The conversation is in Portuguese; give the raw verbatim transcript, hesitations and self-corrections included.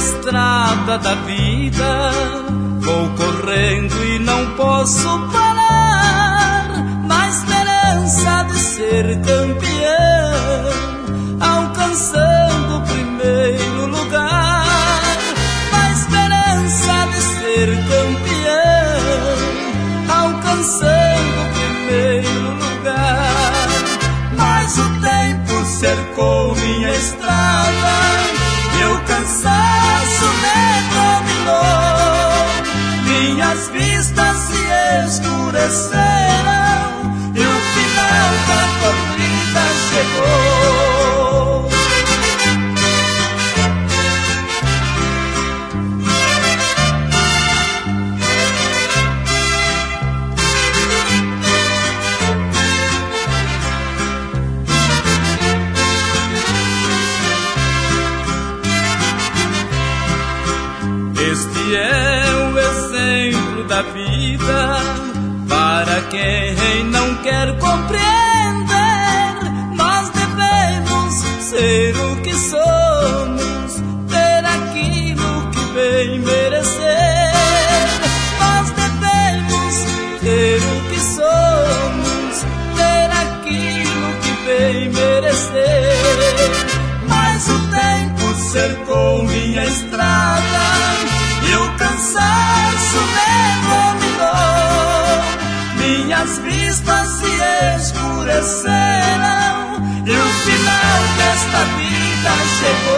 estrada da vida, vou correndo e não posso parar, na esperança de ser campeão, alcançando o primeiro lugar, na esperança de ser campeão, alcançando o primeiro lugar. Mas o tempo cercou minha estrada e o cansaço me dominou. Minhas vistas se escureceram e o final da corrida chegou. Este é o exemplo da vida para quem não quer compreender. Nós devemos ser o que somos, ter aquilo que bem merecer. Nós devemos ter o que somos, ter aquilo que bem merecer. Mas o tempo cercou minha estrada e o cansaço me dominou. Minhas vistas se escureceram e o final desta vida chegou.